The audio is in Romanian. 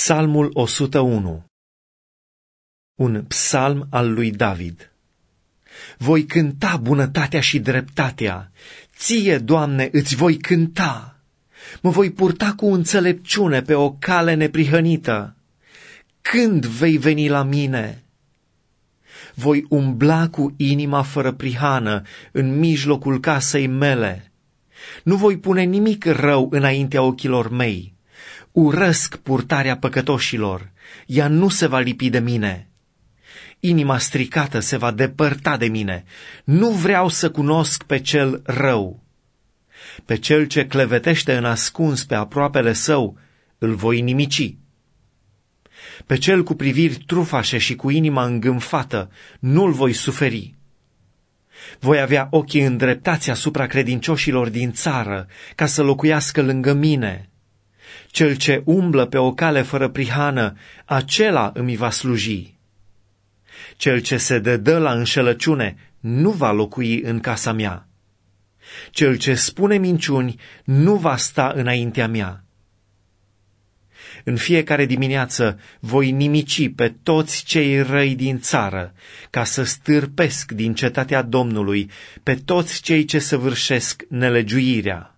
Psalmul 101. Un psalm al lui David. Voi cânta bunătatea și dreptatea, ție, Doamne, îți voi cânta. Mă voi purta cu înțelepciune pe o cale neprihănită. Când vei veni la mine? Voi umbla cu inima fără prihană în mijlocul casei mele. Nu voi pune nimic rău înaintea ochilor mei. Urăsc purtarea păcătoșilor, ea nu se va lipi de mine. Inima stricată se va depărta de mine, nu vreau să cunosc pe cel rău. Pe cel ce clevetește în ascuns pe aproapele său, îl voi nimici. Pe cel cu priviri trufașe și cu inima îngânfată, nu-l voi suferi. Voi avea ochii îndreptați asupra credincioșilor din țară, ca să locuiască lângă mine. Cel ce umblă pe o cale fără prihană, acela îmi va sluji. Cel ce se dedă la înșelăciune nu va locui în casa mea. Cel ce spune minciuni nu va sta înaintea mea. În fiecare dimineață voi nimici pe toți cei răi din țară, ca să stârpesc din cetatea Domnului pe toți cei ce săvârșesc nelegiuirea.